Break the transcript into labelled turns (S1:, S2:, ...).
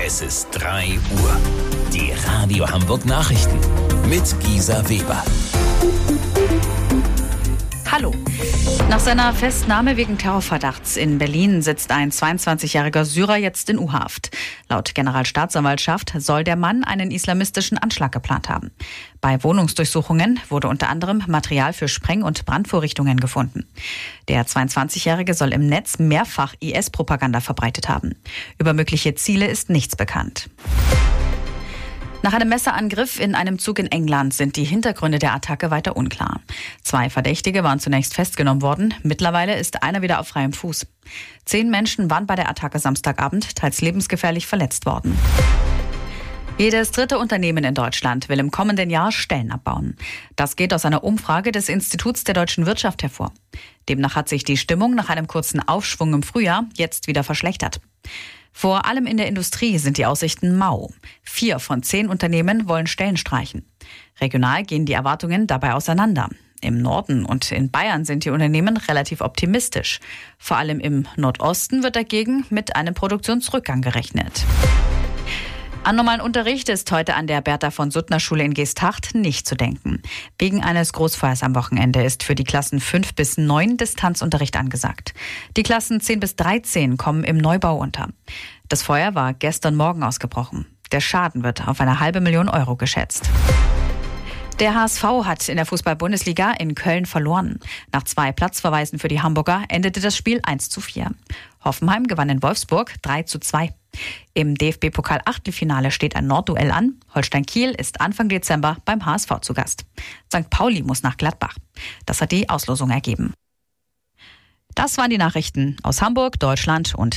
S1: Es ist 3 Uhr. Die Radio Hamburg Nachrichten mit Gisa Weber.
S2: Hallo. Nach seiner Festnahme wegen Terrorverdachts in Berlin sitzt ein 22-jähriger Syrer jetzt in U-Haft. Laut Generalstaatsanwaltschaft soll der Mann einen islamistischen Anschlag geplant haben. Bei Wohnungsdurchsuchungen wurde unter anderem Material für Spreng- und Brandvorrichtungen gefunden. Der 22-jährige soll im Netz mehrfach IS-Propaganda verbreitet haben. Über mögliche Ziele ist nichts bekannt. Nach einem Messerangriff in einem Zug in England sind die Hintergründe der Attacke weiter unklar. 2 Verdächtige waren zunächst festgenommen worden. Mittlerweile ist einer wieder auf freiem Fuß. 10 Menschen waren bei der Attacke Samstagabend teils lebensgefährlich verletzt worden. Jedes 3. Unternehmen in Deutschland will im kommenden Jahr Stellen abbauen. Das geht aus einer Umfrage des Instituts der deutschen Wirtschaft hervor. Demnach hat sich die Stimmung nach einem kurzen Aufschwung im Frühjahr jetzt wieder verschlechtert. Vor allem in der Industrie sind die Aussichten mau. 4 von 10 Unternehmen wollen Stellen streichen. Regional gehen die Erwartungen dabei auseinander. Im Norden und in Bayern sind die Unternehmen relativ optimistisch. Vor allem im Nordosten wird dagegen mit einem Produktionsrückgang gerechnet. An normalen Unterricht ist heute an der Bertha-von-Suttner-Schule in Geesthacht nicht zu denken. Wegen eines Großfeuers am Wochenende ist für die Klassen 5 bis 9 Distanzunterricht angesagt. Die Klassen 10 bis 13 kommen im Neubau unter. Das Feuer war gestern Morgen ausgebrochen. Der Schaden wird auf eine $500.000 Euro geschätzt. Der HSV hat in der Fußball-Bundesliga in Köln verloren. Nach 2 Platzverweisen für die Hamburger endete das Spiel 1:4. Hoffenheim gewann in Wolfsburg 3:2. Im DFB-Pokal-Achtelfinale steht ein Nordduell an. Holstein Kiel ist Anfang Dezember beim HSV zu Gast. St. Pauli muss nach Gladbach. Das hat die Auslosung ergeben. Das waren die Nachrichten aus Hamburg, Deutschland und